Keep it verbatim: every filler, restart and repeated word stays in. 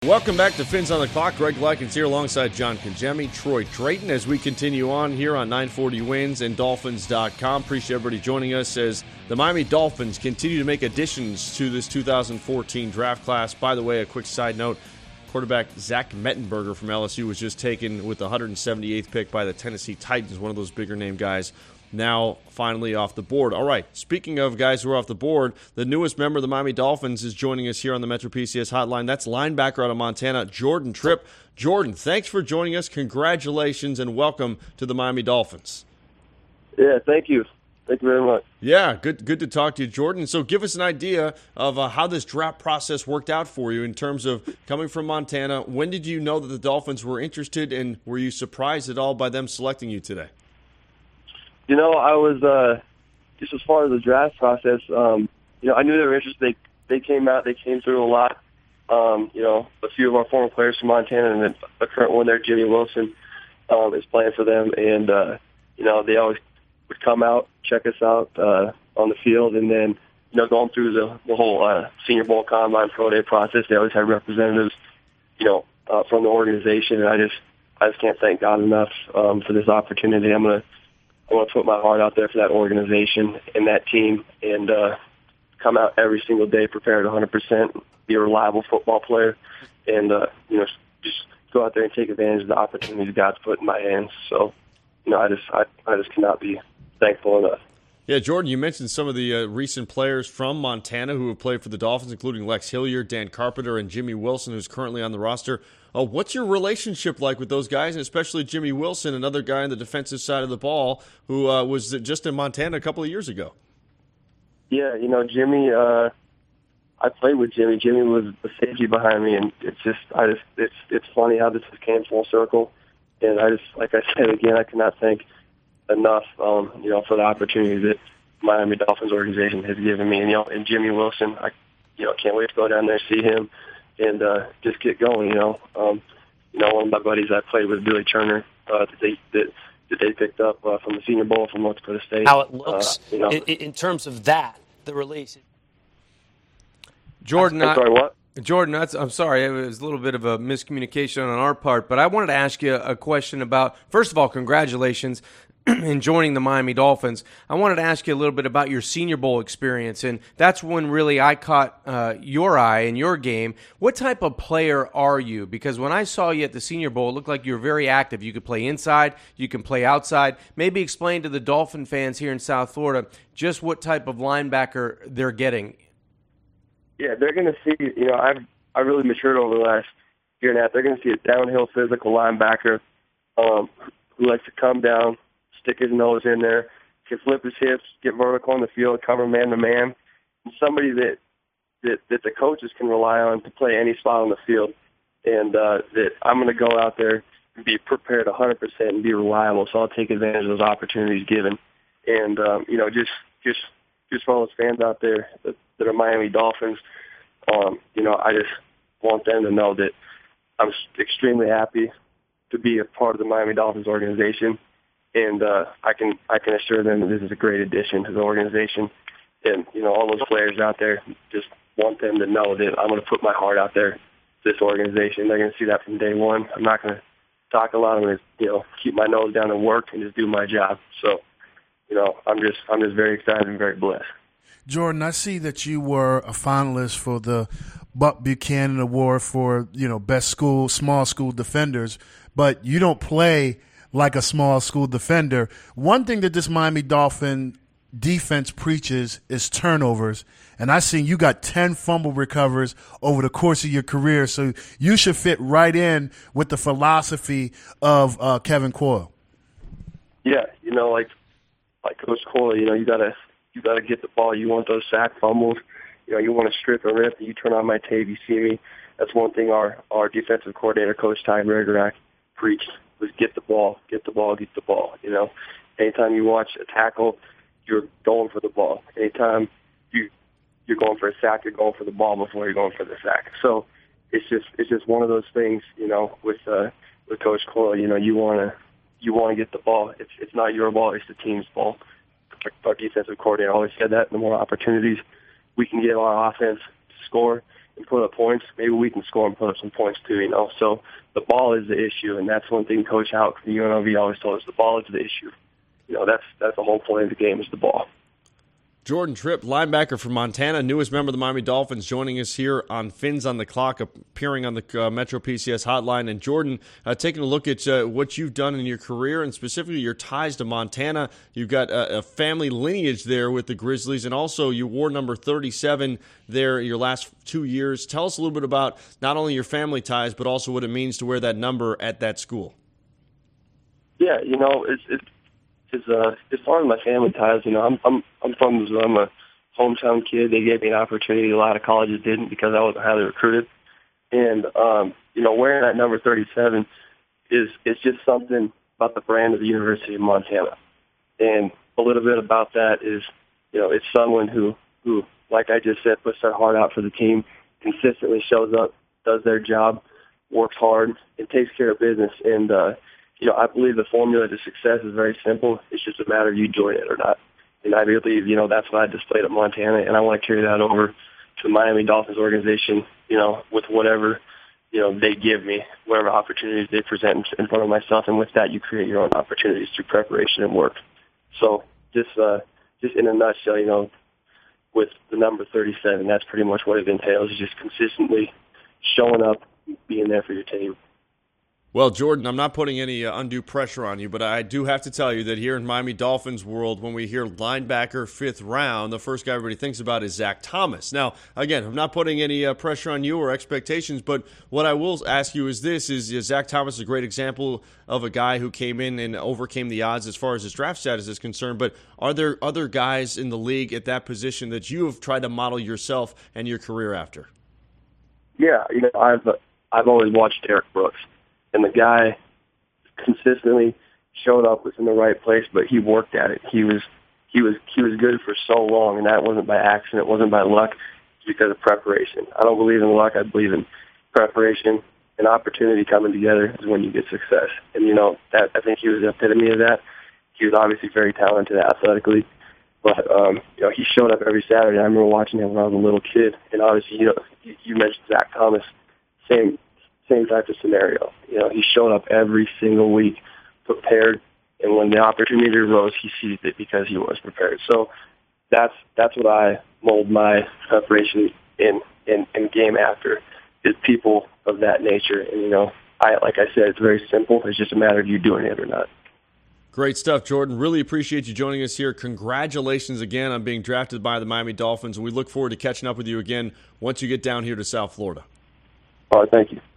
Welcome back to Fins on the Clock. Greg Likens here alongside John Congemi, Troy Drayton, as we continue on here on nine forty Wins and Dolphins dot com. Appreciate everybody joining us as the Miami Dolphins continue to make additions to this two thousand fourteen draft class. By the way, a quick side note, quarterback Zach Mettenberger from L S U was just taken with the one hundred seventy-eighth pick by the Tennessee Titans, one of those bigger name guys, now finally off the board. All right, speaking of guys who are off the board, the newest member of the Miami Dolphins is joining us here on the Metro P C S hotline. That's linebacker out of Montana, Jordan Tripp. Jordan, thanks for joining us. Congratulations and welcome to the Miami Dolphins. Yeah, thank you. Thank you very much. Yeah, good good to talk to you, Jordan. So give us an idea of uh, how this draft process worked out for you in terms of coming from Montana. When did you know that the Dolphins were interested, and were you surprised at all by them selecting you today? You know, I was, uh, just as far as the draft process, um, you know, I knew they were interested. They, they came out, they came through a lot. Um, you know, a few of our former players from Montana, and then the current one there, Jimmy Wilson, um, is playing for them. And, uh, you know, they always would come out, check us out uh, on the field, and then, you know, going through the, the whole uh, Senior Bowl Combine Pro Day process, they always had representatives, you know, uh, from the organization. And I just, I just can't thank God enough um, for this opportunity. I'm going to I want to put my heart out there for that organization and that team, and uh, come out every single day prepared one hundred percent, be a reliable football player, and uh, you know, just go out there and take advantage of the opportunities God's put in my hands. So, you know, I just I, I just cannot be thankful enough. Yeah, Jordan, you mentioned some of the uh, recent players from Montana who have played for the Dolphins, including Lex Hilliard, Dan Carpenter, and Jimmy Wilson, who's currently on the roster. Uh, what's your relationship like with those guys, and especially Jimmy Wilson, another guy on the defensive side of the ball who uh, was just in Montana a couple of years ago? Yeah, you know, Jimmy, uh, I played with Jimmy. Jimmy was the safety behind me, and it's just, I just, it's, it's funny how this came full circle. And I just, like I said again, I cannot thank enough, um, you know, for the opportunity that Miami Dolphins organization has given me. And, you know, and Jimmy Wilson, I, you know, can't wait to go down there, see him, and uh, just get going. You know, um, you know, one of my buddies I played with, Billy Turner, uh, that they that, that they picked up uh, from the Senior Bowl from North Dakota State. How it looks, uh, you know, in, in terms of that, the release. Jordan, I'm sorry, what? Jordan, that's, I'm sorry, it was a little bit of a miscommunication on our part, but I wanted to ask you a question about, first of all, congratulations in joining the Miami Dolphins. I wanted to ask you a little bit about your Senior Bowl experience, and that's when really I caught uh, your eye in your game. What type of player are you? Because when I saw you at the Senior Bowl, it looked like you were very active. You could play inside, you can play outside. Maybe explain to the Dolphin fans here in South Florida just what type of linebacker they're getting. Yeah, they're going to see, you know, I've I really matured over the last year and a half. They're going to see a downhill physical linebacker um, who likes to come down, stick his nose in there, can flip his hips, get vertical on the field, cover man-to-man, and somebody that, that, that the coaches can rely on to play any spot on the field. And uh, that I'm going to go out there and be prepared one hundred percent and be reliable, so I'll take advantage of those opportunities given. And, um, you know, just just just for all those fans out there that, that are Miami Dolphins, um, you know, I just want them to know that I'm extremely happy to be a part of the Miami Dolphins organization. And uh, I can I can assure them that this is a great addition to the organization. And, you know, all those players out there, just want them to know that I'm going to put my heart out there to this organization. They're going to see that from day one. I'm not going to talk a lot. I'm going to, you know, keep my nose down and work and just do my job. So, you know, I'm just I'm just very excited and very blessed. Jordan, I see that you were a finalist for the Buck Buchanan Award for, you know, best school, small school defenders, but you don't play like a small school defender. One thing that this Miami Dolphin defense preaches is turnovers, and I seen you got ten fumble recovers over the course of your career, so you should fit right in with the philosophy of uh, Kevin Coyle. Yeah, you know, like like Coach Coyle, you know, you gotta you gotta get the ball. You want those sack fumbles. You know, you want to strip and rip. You turn on my tape, you see me. That's one thing our our defensive coordinator, Coach Ty Bergerac, preached. Was get the ball, get the ball, get the ball. You know, anytime you watch a tackle, you're going for the ball. Anytime you you're going for a sack, you're going for the ball before you're going for the sack. So it's just it's just one of those things. You know, with uh, with Coach Coyle, you know, you wanna you wanna get the ball. It's it's not your ball, it's the team's ball. Our defensive coordinator always said that. The more opportunities we can give our offense to score, and put up points, maybe we can score and put up some points too, you know. So the ball is the issue, and that's one thing Coach Houck from U N L V always told us, the ball is the issue. You know, that's that's the whole point of the game is the ball. Jordan Tripp, linebacker from Montana, newest member of the Miami Dolphins, joining us here on Fins on the Clock, appearing on the uh, Metro P C S hotline. And Jordan, uh, taking a look at uh, what you've done in your career and specifically your ties to Montana. You've got a, a family lineage there with the Grizzlies, and also you wore number thirty-seven there your last two years. Tell us a little bit about not only your family ties, but also what it means to wear that number at that school. Yeah, you know, it's it's Is, uh, as far as my family ties, you know, I'm I'm I'm from Missoula. I'm a hometown kid. They gave me an opportunity a lot of colleges didn't because I wasn't highly recruited. And um, you know, wearing that number thirty-seven is is just something about the brand of the University of Montana. And a little bit about that is, you know, it's someone who who, like I just said, puts their heart out for the team, consistently shows up, does their job, works hard, and takes care of business. And uh, you know, I believe the formula to success is very simple. It's just a matter of you doing it or not. And I believe, you know, that's what I displayed at Montana, and I want to carry that over to the Miami Dolphins organization, you know, with whatever, you know, they give me, whatever opportunities they present in front of myself. And with that, you create your own opportunities through preparation and work. So just, uh, just in a nutshell, you know, with the number thirty-seven, that's pretty much what it entails, is just consistently showing up, being there for your team. Well, Jordan, I'm not putting any uh, undue pressure on you, but I do have to tell you that here in Miami Dolphins world, when we hear linebacker fifth round, the first guy everybody thinks about is Zach Thomas. Now, again, I'm not putting any uh, pressure on you or expectations, but what I will ask you is this, is, is Zach Thomas is a great example of a guy who came in and overcame the odds as far as his draft status is concerned, but are there other guys in the league at that position that you have tried to model yourself and your career after? Yeah, you know, I've, I've always watched Derek Brooks. And the guy consistently showed up, was in the right place, but he worked at it. He was he was he was good for so long, and that wasn't by accident. It wasn't by luck. It's because of preparation. I don't believe in luck. I believe in preparation and opportunity coming together is when you get success. And you know that I think he was the epitome of that. He was obviously very talented athletically, but um, you know he showed up every Saturday. I remember watching him when I was a little kid, and obviously you know you, you mentioned Zach Thomas, same. Same type of scenario. You know, he showed up every single week, prepared, and when the opportunity arose, he seized it because he was prepared. So that's that's what I mold my preparation in in, in game after, is people of that nature. And you know, I like I said, it's very simple. It's just a matter of you doing it or not. Great stuff, Jordan. Really appreciate you joining us here. Congratulations again on being drafted by the Miami Dolphins, and we look forward to catching up with you again once you get down here to South Florida. All right, thank you.